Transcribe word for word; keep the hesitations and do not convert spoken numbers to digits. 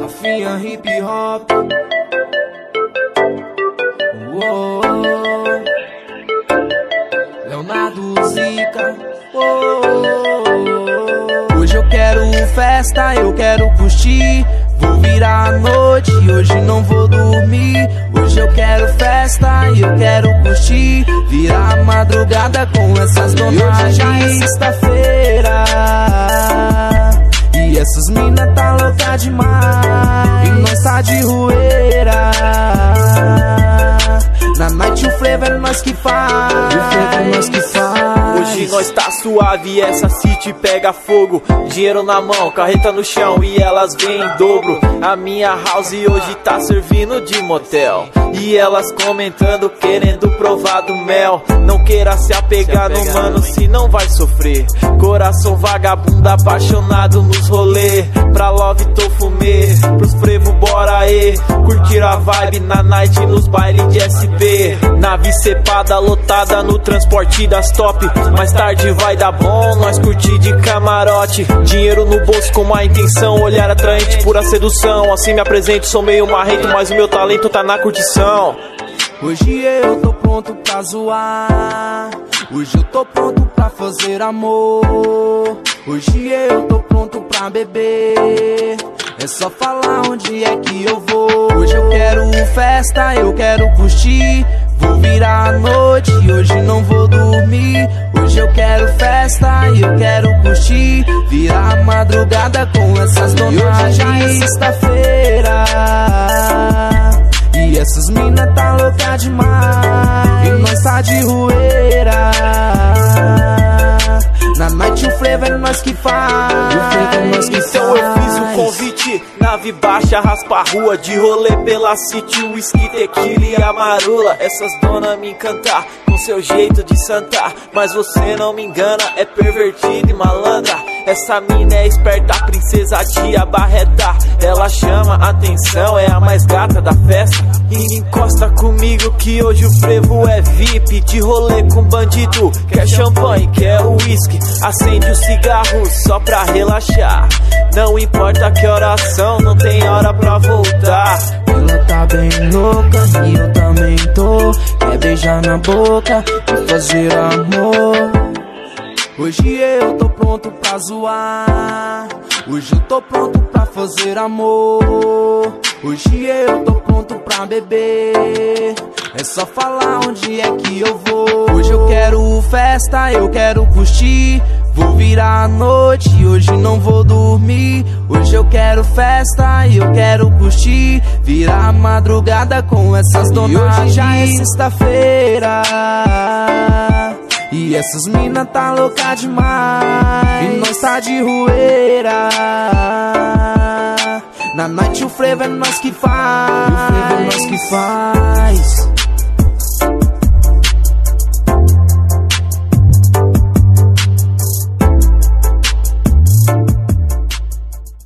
Rafinha hip hop. Uou. Leonardo Zica. Uou. Hoje eu quero festa, eu quero curtir. Vou virar a noite, hoje não vou dormir. Hoje eu quero festa e eu quero curtir. Virar a madrugada com essas donas. Hoje já é sexta-feira e essas mina tá louca demais. E nós tá de rueira. Na night o flavor é nós que faz. O flavor é nós que faz. Hoje nós tá suave, essa city pega fogo. Dinheiro na mão, carreta no chão e elas vêm em dobro. A minha house hoje tá servindo de motel. E elas comentando, querendo provar do mel. Não queira se apegar no mano, se não vai sofrer. Coração vagabundo, apaixonado nos rolê. Pra love tô fumê, pros frevo bora aí. Curtir a vibe na night, nos bailes de S P. Nave cepada, lotada no transporte das top. Mais tarde vai dar bom, nós curtir de camarote. Dinheiro no bolso com má intenção, olhar atraente, pura sedução. Assim me apresento, sou meio marrento, mas o meu talento tá na curtição. Hoje eu tô pronto pra zoar. Hoje eu tô pronto pra fazer amor. Hoje eu tô pronto pra beber. É só falar onde é que eu vou. Hoje eu quero festa, eu quero curtir. Vou virar a noite, hoje não vou dormir. Hoje eu quero festa e eu quero curtir. Virar a madrugada com essas donas. Hoje já é sexta-feira e essas mina tá louca demais. E nós tá de rueira. Na night o flavor é nós que faz. O flavor é nós que faz. Então eu fiz o convite, nave baixa, raspa a rua. De rolê pela city, whisky, tequila e amarula. Essas donas me encantar com seu jeito de santar. Mas você não me engana, é pervertida e malandra. Essa mina é esperta, princesa de abarreta. Ela chama atenção, é a mais gata da festa. E encosta comigo que hoje o frevo é V I P. De rolê com bandido, quer champanhe, quer whisky. Acende o cigarro só pra relaxar. Não importa que oração, não tem hora pra voltar. Ela tá bem louca e eu também tô. Quer beijar na boca e fazer amor. Hoje eu tô pronto pra zoar. Hoje eu tô pronto pra fazer amor. Hoje eu tô pronto pra beber. É só falar onde é que eu vou. Hoje eu quero festa, eu quero curtir. Vou virar a noite, hoje não vou dormir. Hoje eu quero festa e eu quero curtir. Virar a madrugada com essas donas. E hoje já é sexta-feira e essas mina tá louca demais. E nós tá de rueira. Na night o flavor é nós que faz. O flavor é nós que faz.